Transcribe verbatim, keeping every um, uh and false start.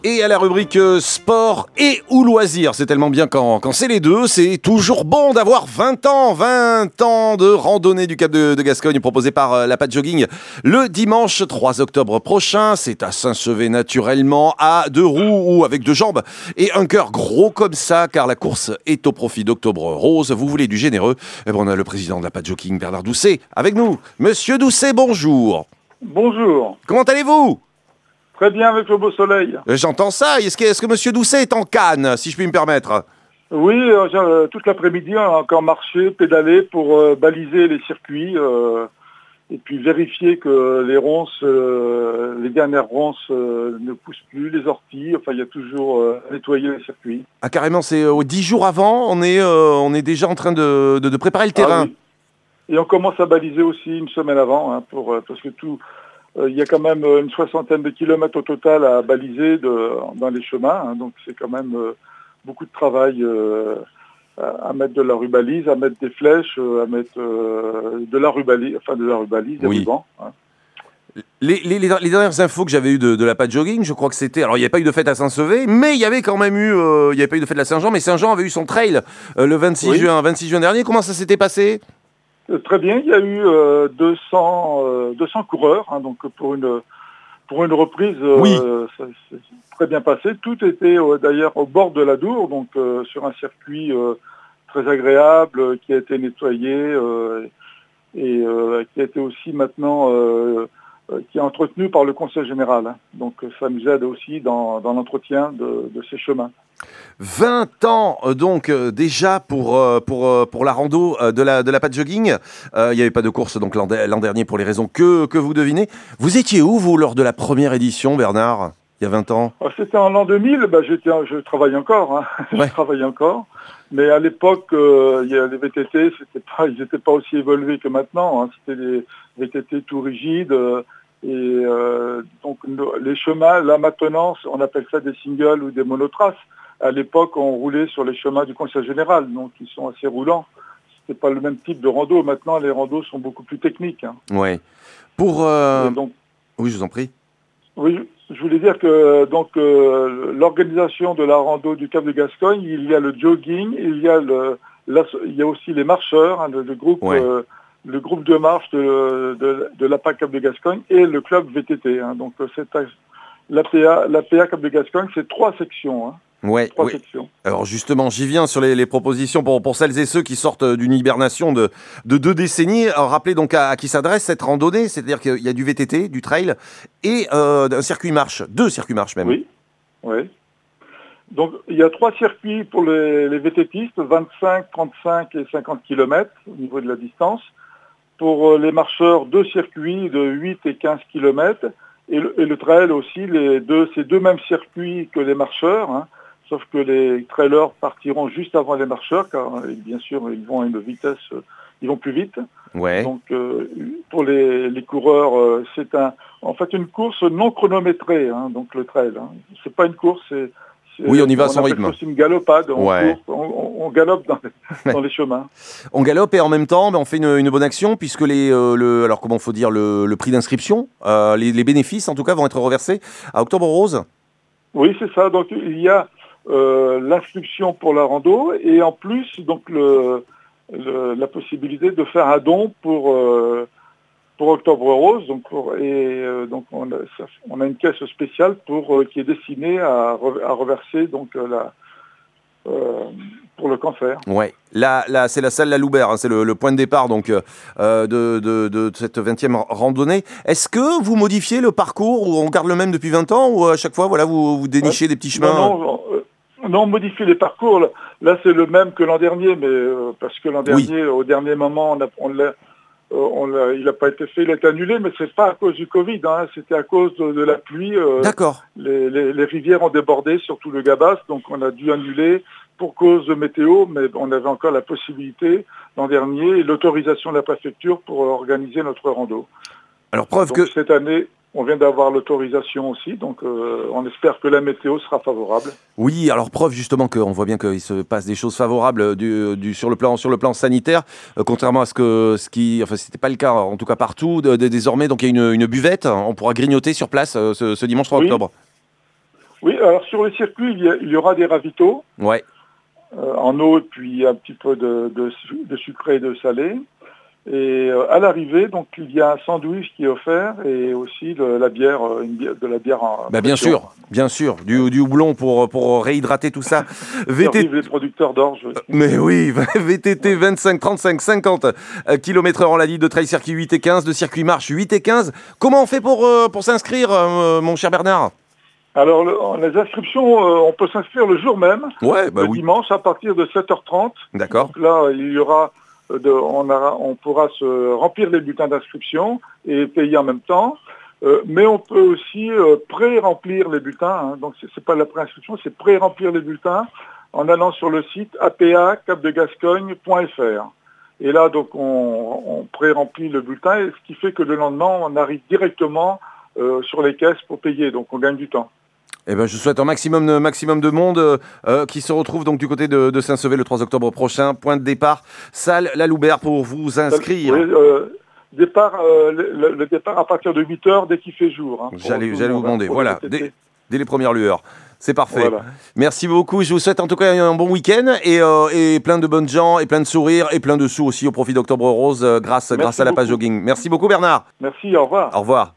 Et à la rubrique euh, sport et ou loisirs, c'est tellement bien quand, quand c'est les deux, c'est toujours bon d'avoir vingt ans, vingt ans de randonnée du Cap de, de Gascogne proposée par euh, la Pat Jogging le dimanche trois octobre prochain. C'est à Saint-Sevé naturellement, à deux roues ou avec deux jambes et un cœur gros comme ça, car la course est au profit d'Octobre Rose. Vous voulez du généreux? Eh ben, on a le président de la Pat Jogging, Bernard Doucet, avec nous. Monsieur Doucet, bonjour. Bonjour. Comment allez-vous? Très bien avec le beau soleil. J'entends ça. Est-ce que, est-ce que Monsieur Doucet est en Cannes, si je puis me permettre? Oui, euh, toute l'après-midi, on a encore marché, pédalé pour euh, baliser les circuits euh, et puis vérifier que les ronces, euh, les dernières ronces euh, ne poussent plus, les orties. Enfin, il y a toujours euh, nettoyer les circuits. Ah, carrément, c'est euh, dix jours avant, on est, euh, on est déjà en train de, de, de préparer le terrain. Ah, oui. Et on commence à baliser aussi une semaine avant, hein, pour, euh, parce que tout... Il euh, y a quand même une soixantaine de kilomètres au total à baliser de, dans les chemins, hein, donc c'est quand même euh, beaucoup de travail euh, à, à mettre de la rubalise, à mettre des flèches, euh, à mettre euh, de la rubalise, enfin de la rubalise, des Oui. rubans. Hein. Les, les, les dernières infos que j'avais eues de, de la Pat Jogging, je crois que c'était... Alors, il n'y avait pas eu de fête à Saint-Sevé, mais il y avait quand même eu... Euh, il n'y avait pas eu de fête à Saint-Jean, mais Saint-Jean avait eu son trail euh, le vingt-six Oui. juin, vingt-six juin dernier. Comment ça s'était passé? Très bien, il y a eu euh, deux cents, euh, deux cents coureurs, hein, donc pour une, pour une reprise, euh, Oui. ça s'est très bien passé. Tout était euh, d'ailleurs au bord de la Dour, donc euh, sur un circuit euh, très agréable, euh, qui a été nettoyé euh, et euh, qui a été aussi maintenant euh, euh, qui est entretenu par le Conseil général. Hein. Donc ça nous aide aussi dans, dans l'entretien de, de ces chemins. vingt ans euh, donc euh, déjà pour, euh, pour, euh, pour la rando euh, de la, de la Pat Jogging. Euh, il n'y avait pas de course donc l'an, de- l'an dernier pour les raisons que, que vous devinez. Vous étiez où, vous, lors de la première édition, Bernard, il y a vingt ans? Alors, c'était en l'an deux mille, bah, j'étais, je travaille encore, hein. Ouais. Je travaille encore. Mais à l'époque, euh, il y a les V T T, c'était pas, ils n'étaient pas aussi évolués que maintenant. Hein. C'était des V T T tout rigides. Euh, et euh, donc no, les chemins, là maintenant, on appelle ça des singles ou des monotraces. À l'époque, on roulait sur les chemins du Conseil général, donc ils sont assez roulants. C'était pas le même type de rando. Maintenant, les randos sont beaucoup plus techniques. Hein. Ouais. Pour... euh, Et donc, Oui, je vous en prie. oui, je voulais dire que donc euh, l'organisation de la rando du Cap de Gascogne, il y a le jogging, il y a le, la, il y a aussi les marcheurs, hein, le, le groupe, Ouais. euh, le groupe de marche de, de, de l'A P A Cap de Gascogne et le club V T T. Hein. Donc c'est l'A P A, l'A P A Cap de Gascogne, c'est trois sections. Hein. Ouais, Trois ouais. sections. Alors justement, j'y viens sur les, les propositions pour, pour celles et ceux qui sortent d'une hibernation de, de deux décennies. Alors, rappelez donc à, à qui s'adresse cette randonnée, c'est-à-dire qu'il y a du V T T, du trail et euh, un circuit marche, deux circuits marche même. Oui, oui. Donc il y a trois circuits pour les, les VTTistes, vingt-cinq, trente-cinq et cinquante kilomètres au niveau de la distance. Pour les marcheurs, deux circuits de huit et quinze kilomètres. Et le, et le trail aussi, les deux, c'est deux mêmes circuits que les marcheurs, hein, sauf que les trailers partiront juste avant les marcheurs, car bien sûr ils vont à une vitesse, ils vont plus vite. Ouais. Donc euh, pour les, les coureurs, euh, c'est un, en fait une course non chronométrée, hein, donc le trail. Hein. C'est pas une course, c'est Oui, on y va à son appelle rythme. ça aussi une galopade, on, Ouais. court, on, on, on galope dans les, dans les chemins. On galope et en même temps, ben, on fait une, une bonne action puisque les, euh, le, alors comment faut dire, le, le prix d'inscription, euh, les, les bénéfices en tout cas vont être reversés à Octobre Rose. Oui, c'est ça. Donc il y a euh, l'inscription pour la rando et en plus donc le, le, la possibilité de faire un don pour euh, pour Octobre Rose. Donc pour, et euh, donc on a, ça, on a une caisse spéciale pour euh, qui est destinée à, à reverser donc euh, la euh, pour le cancer. Ouais, là, là c'est la salle La Loubert, hein, c'est le, le point de départ donc euh, de, de, de cette vingtième randonnée. Est-ce que vous modifiez le parcours ou on garde le même depuis vingt ans ou à chaque fois voilà vous, vous dénichez ouais. des petits chemins? Non, non, euh, non, on modifie les parcours. Là, là c'est le même que l'an dernier, mais euh, parce que l'an dernier, oui. au dernier moment, on a, on l'a, euh, on l'a, il n'a pas été fait, il a été annulé, mais c'est pas à cause du Covid, hein, c'était à cause de, de la pluie. Euh, D'accord. Les, les, les rivières ont débordé, surtout le Gabas, donc on a dû annuler pour cause de météo, mais on avait encore la possibilité l'an dernier et l'autorisation de la préfecture pour organiser notre rando. Alors preuve donc, que cette année, on vient d'avoir l'autorisation aussi, donc euh, on espère que la météo sera favorable. Oui, alors preuve justement qu'on voit bien qu'il se passe des choses favorables du, du, sur, le plan, sur le plan sanitaire, euh, contrairement à ce que ce qui, enfin c'était pas le cas en tout cas partout. De, de, désormais, donc il y a une, une buvette, on pourra grignoter sur place euh, ce, ce dimanche trois octobre. Oui, alors sur le circuit, il y, a, il y aura des ravitaux Ouais. euh, en eau et puis un petit peu de, de, de sucré et de salé. Et euh, à l'arrivée, donc il y a un sandwich qui est offert et aussi de la bière, une bière de la bière en bah bien sûr, bien sûr, du, du houblon pour, pour réhydrater tout ça. V T T... les producteurs d'orge. Aussi. Mais oui, V T T vingt-cinq, trente-cinq, cinquante kilomètres heure, on l'a dit, de trail circuit huit et quinze, de circuit marche huit et quinze. Comment on fait pour, euh, pour s'inscrire, euh, mon cher Bernard ? Alors, le, les inscriptions, euh, on peut s'inscrire le jour même, ouais, bah le oui. dimanche à partir de sept heures trente. D'accord. Donc là, il y aura... De, on, a, on pourra se remplir les bulletins d'inscription et payer en même temps, euh, mais on peut aussi euh, pré-remplir les bulletins, hein. Donc c'est, c'est pas la pré-inscription, c'est pré-remplir les bulletins en allant sur le site a p a cap de gascogne point f r. Et là, donc, on, on pré-remplit le bulletin, et ce qui fait que le lendemain, on arrive directement euh, sur les caisses pour payer, donc on gagne du temps. Eh ben, je souhaite un maximum, maximum de monde euh, qui se retrouve donc du côté de, de Saint-Sevé le trois octobre prochain. Point de départ, salle La Loubert pour vous inscrire. Oui, euh, départ, euh, le, le départ à partir de huit heures dès qu'il fait jour. Hein, j'allais j'allais vous demander, voilà, dès, dès les premières lueurs. C'est parfait. Voilà. Merci beaucoup. Je vous souhaite en tout cas un bon week-end et, euh, et plein de bonnes gens et plein de sourires et plein de sous aussi au profit d'Octobre Rose euh, grâce, grâce à la page jogging. Merci beaucoup Bernard. Merci, au revoir. Au revoir.